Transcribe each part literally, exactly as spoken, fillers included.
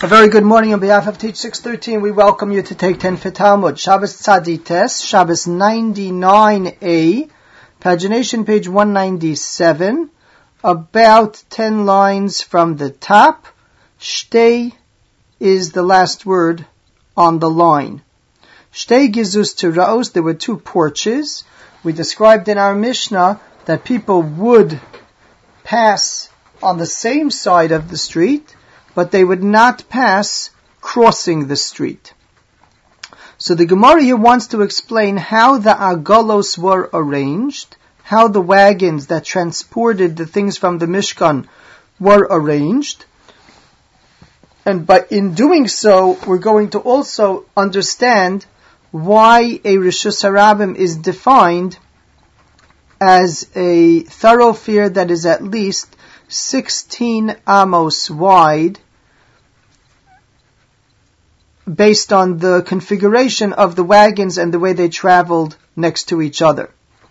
A very good morning on behalf of Teach six thirteen. We welcome you to take ten for Talmud. Shabbos Tzadites, Shabbos ninety-nine A, pagination page one ninety-seven, about ten lines from the top. Shtei is the last word on the line. Shtei gizus tiraos, there were two porches. We described in our Mishnah that people would pass on the same side of the street, but they would not pass crossing the street. So the Gemara here wants to explain how the agalos were arranged, how the wagons that transported the things from the Mishkan were arranged. And by in doing so, we're going to also understand why a Rishus Harabim is defined as a thoroughfare that is at least sixteen amos wide, based on the configuration of the wagons and the way they traveled next to each other.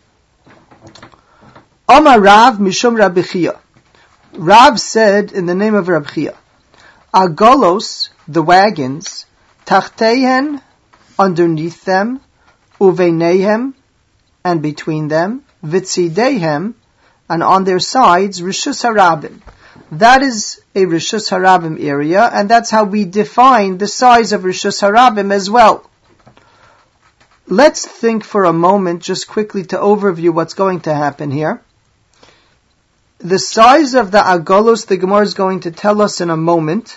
Amar Rav Mishum Rabbi Chia. Rav said in the name of Rabbi Chia, Agalos, the wagons, tachteihen, underneath them, uveineihem, and between them, vitzideihem, and on their sides, Rishus Harabim. That is a Rishus Harabim area, and that's how we define the size of Rishus Harabim as well. Let's think for a moment, just quickly to overview what's going to happen here. The size of the Agalos, the Gemara is going to tell us in a moment,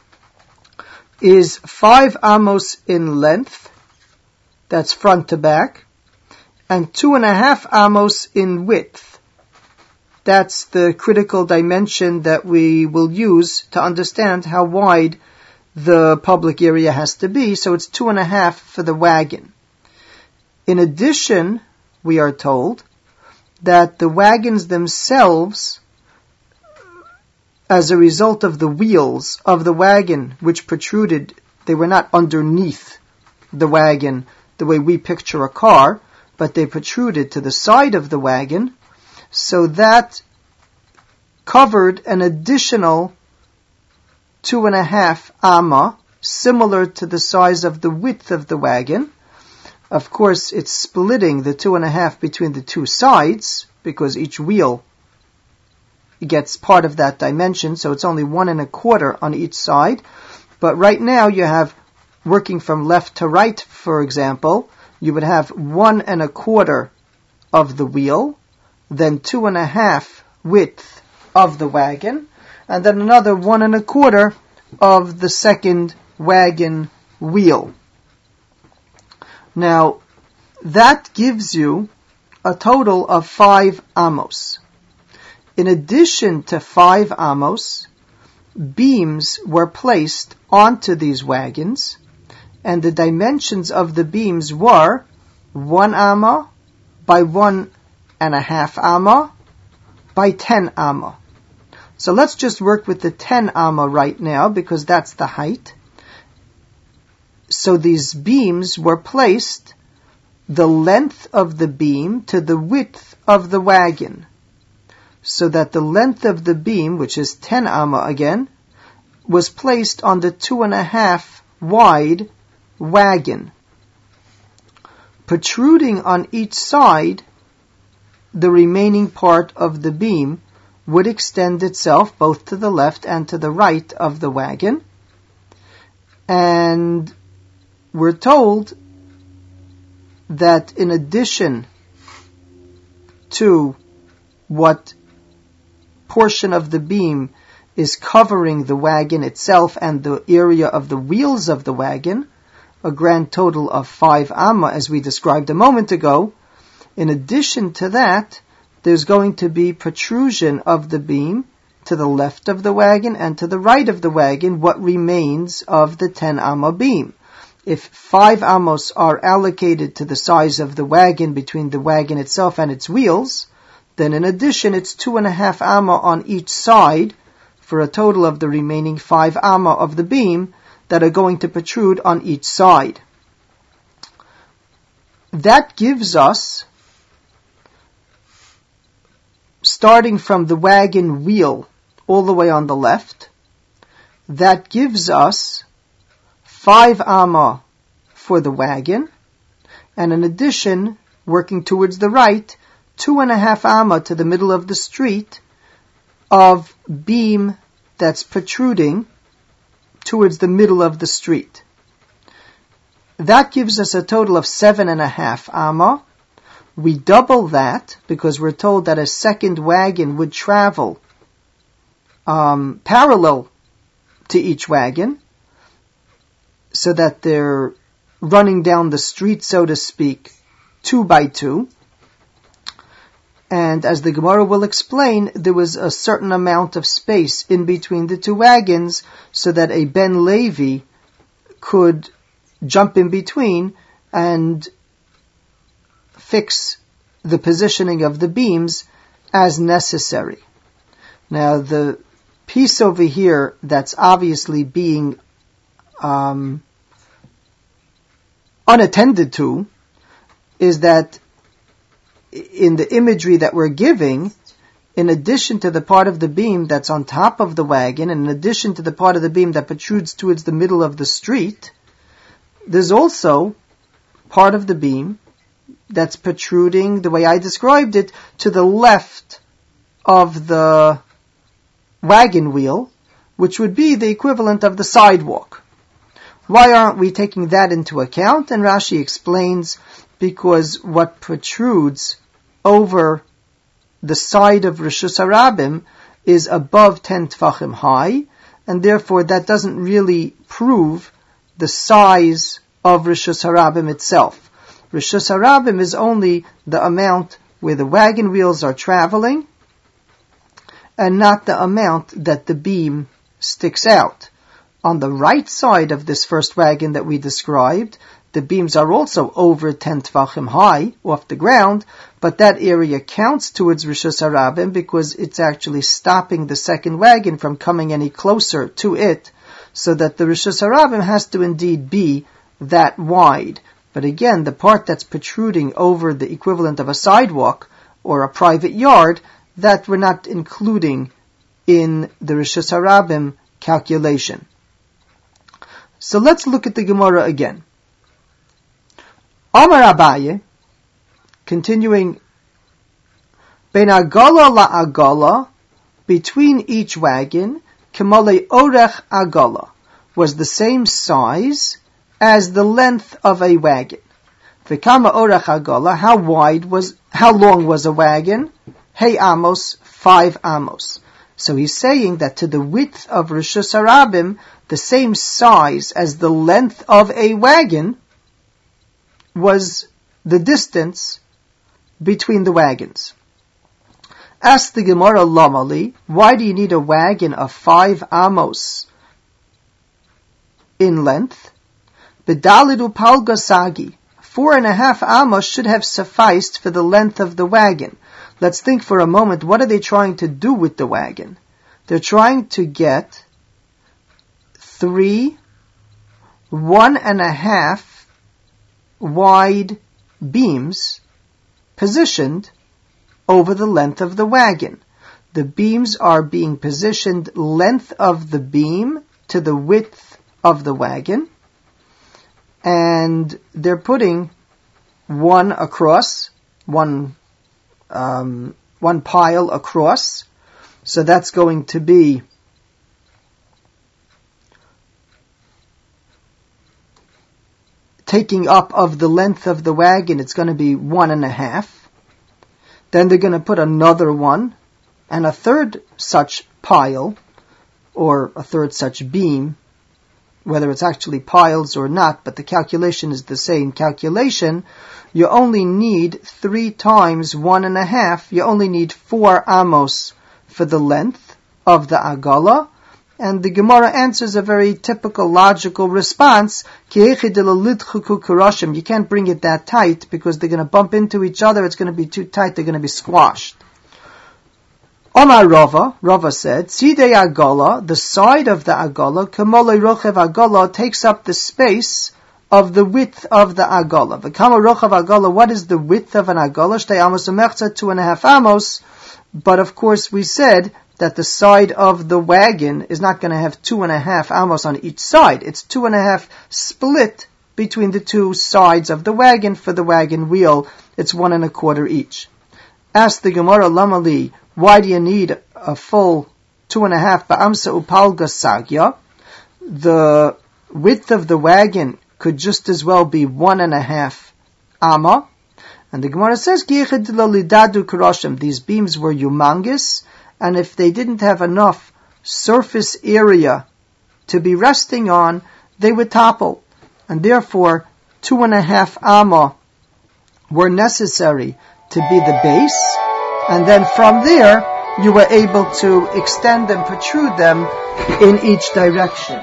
is five amos in length, that's front to back, and two and a half amos in width. That's the critical dimension that we will use to understand how wide the public area has to be. So it's two and a half for the wagon. In addition, we are told that the wagons themselves, as a result of the wheels of the wagon which protruded, they were not underneath the wagon the way we picture a car, but they protruded to the side of the wagon. So that covered an additional two and a half amma, similar to the size of the width of the wagon. Of course, it's splitting the two and a half between the two sides, because each wheel gets part of that dimension, so it's only one and a quarter on each side. But right now you have, working from left to right, for example, you would have one and a quarter of the wheel, then two and a half width of the wagon, and then another one and a quarter of the second wagon wheel. Now, that gives you a total of five amos. In addition to five amos, beams were placed onto these wagons, and the dimensions of the beams were one amma by one and a half amma by ten amma. So let's just work with the ten amma right now, because that's the height. So these beams were placed the length of the beam to the width of the wagon, so that the length of the beam, which is ten amma again, was placed on the two and a half wide wagon. Protruding on each side, the remaining part of the beam would extend itself both to the left and to the right of the wagon. And we're told that in addition to what portion of the beam is covering the wagon itself and the area of the wheels of the wagon, a grand total of five amma, as we described a moment ago, in addition to that, there's going to be protrusion of the beam to the left of the wagon and to the right of the wagon, what remains of the ten amma beam. If five amos are allocated to the size of the wagon between the wagon itself and its wheels, then in addition it's two and a half amma on each side, for a total of the remaining five amma of the beam that are going to protrude on each side. That gives us, starting from the wagon wheel all the way on the left, that gives us five amma for the wagon, and in addition, working towards the right, two and a half amma to the middle of the street of beam that's protruding towards the middle of the street. That gives us a total of seven and a half amma. We double that because we're told that a second wagon would travel um, parallel to each wagon, so that they're running down the street, so to speak, two by two. And as the Gemara will explain, there was a certain amount of space in between the two wagons so that a Ben Levi could jump in between and fix the positioning of the beams as necessary. Now, the piece over here that's obviously being um, unattended to is that in the imagery that we're giving, in addition to the part of the beam that's on top of the wagon, and in addition to the part of the beam that protrudes towards the middle of the street, there's also part of the beam that's protruding, the way I described it, to the left of the wagon wheel, which would be the equivalent of the sidewalk. Why aren't we taking that into account? And Rashi explains, because what protrudes over the side of Rishus Harabim is above ten tefachim high, and therefore that doesn't really prove the size of Rishus Harabim itself. Rishus Harabim is only the amount where the wagon wheels are traveling, and not the amount that the beam sticks out. On the right side of this first wagon that we described, the beams are also over ten tefachim high off the ground, but that area counts towards Rishus Harabim because it's actually stopping the second wagon from coming any closer to it, so that the Rishus Harabim has to indeed be that wide. But again, the part that's protruding over the equivalent of a sidewalk or a private yard, that we're not including in the Rishus Harabim calculation. So let's look at the Gemara again. Amar Abaye, continuing, Ben agala la agala, between each wagon, Kemale orech agala, was the same size as the length of a wagon. V'kama orech agala, how wide was, how long was a wagon? Hey amos, five amos. So he's saying that to the width of Rishus Harabim, the same size as the length of a wagon was the distance between the wagons. Ask the Gemara Lamali, why do you need a wagon of five amos in length? Bedalidu palgasagi, four and a half amos should have sufficed for the length of the wagon. Let's think for a moment, what are they trying to do with the wagon? They're trying to get three, one and a half wide beams positioned over the length of the wagon. The beams are being positioned length of the beam to the width of the wagon, and they're putting one across, one um, one pile across, so that's going to be taking up of the length of the wagon, it's going to be one and a half. Then they're going to put another one and a third such pile, or a third such beam, whether it's actually piles or not, but the calculation is the same calculation. You only need three times one and a half. You only need four amos for the length of the agala. And the Gemara answers a very typical logical response. You can't bring it that tight because they're going to bump into each other. It's going to be too tight. They're going to be squashed. Omar Rava, Rava said, Sidei agala, the side of the agala, Kamole rochev agala, takes up the space of the width of the agala. V'kama rochev agala, what is the width of an agala? Shtei amos umechza, two and a half amos. But of course we said that the side of the wagon is not going to have two and a half amos on each side. It's two and a half split between the two sides of the wagon. For the wagon wheel, it's one and a quarter each. Ask the Gemara, Lamali, why do you need a full two and a half ba'amsa upalga sagya? The width of the wagon could just as well be one and a half amma. And the Gemara says, these beams were humongous, and if they didn't have enough surface area to be resting on, they would topple. And therefore, two and a half amma were necessary to be the base, and then from there, you were able to extend them, protrude them in each direction.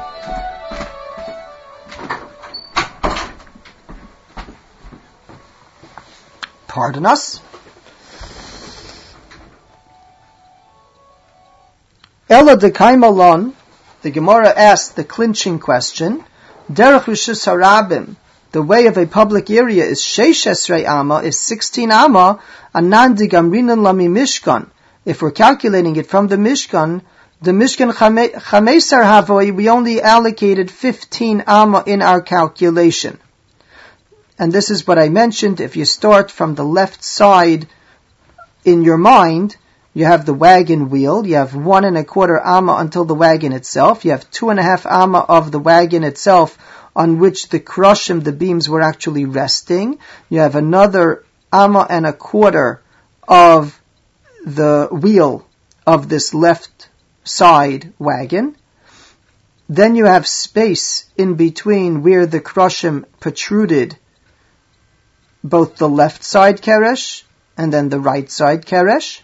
Pardon us. Ella de Kaimalon, the Gemara asked the clinching question, Derech Rishus Harabim, the way of a public area is Sheish Esrei Amma, is sixteen Amma, Anan di Gamrinan Lami Mishkan. If we're calculating it from the Mishkan, the Mishkan Chamesar Havoi, we only allocated fifteen Amma in our calculation. And this is what I mentioned. If you start from the left side in your mind, you have the wagon wheel. You have one and a quarter amma until the wagon itself. You have two and a half amma of the wagon itself on which the krushim, the beams, were actually resting. You have another amma and a quarter of the wheel of this left side wagon. Then you have space in between where the krushim protruded, both the left side keresh and then the right side keresh.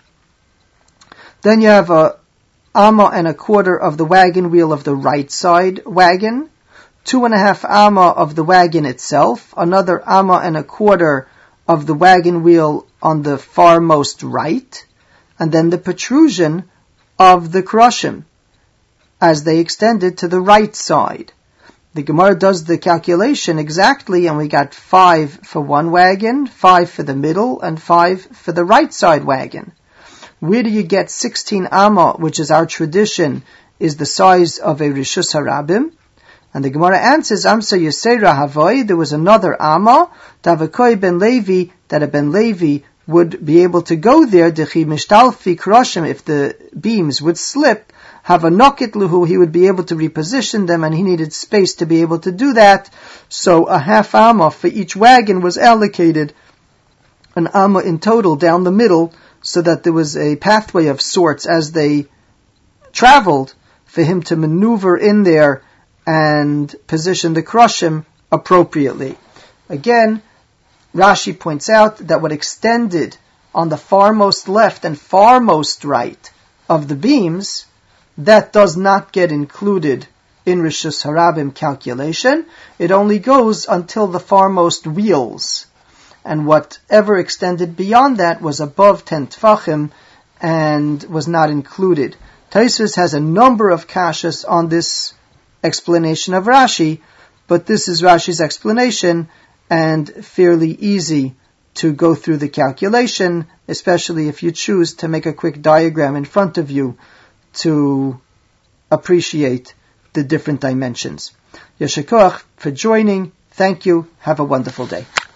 Then you have a amma and a quarter of the wagon wheel of the right side wagon, two and a half amma of the wagon itself, another amma and a quarter of the wagon wheel on the farmost right, and then the protrusion of the krushim as they extended to the right side. The Gemara does the calculation exactly, and we got five for one wagon, five for the middle, and five for the right side wagon. Where do you get sixteen amma, which is our tradition, is the size of a Rishus Harabim? And the Gemara answers, Amsa Yisera Havoi, there was another amma, Davakoi ben Levi, that a ben Levi would be able to go there, Dechi Mishtalfi Kroshim, if the beams would slip, have a nokit luhu, he would be able to reposition them, and he needed space to be able to do that. So a half amma for each wagon was allocated, an amma in total down the middle, so that there was a pathway of sorts as they traveled for him to maneuver in there and position the krushim appropriately. Again, Rashi points out that what extended on the farmost left and farmost right of the beams, that does not get included in Rishus Harabim calculation. It only goes until the farmost wheels. And whatever extended beyond that was above ten tfachim and was not included. Tosfos has a number of kashas on this explanation of Rashi, but this is Rashi's explanation and fairly easy to go through the calculation, especially if you choose to make a quick diagram in front of you to appreciate the different dimensions. Yeshikoach for joining. Thank you. Have a wonderful day.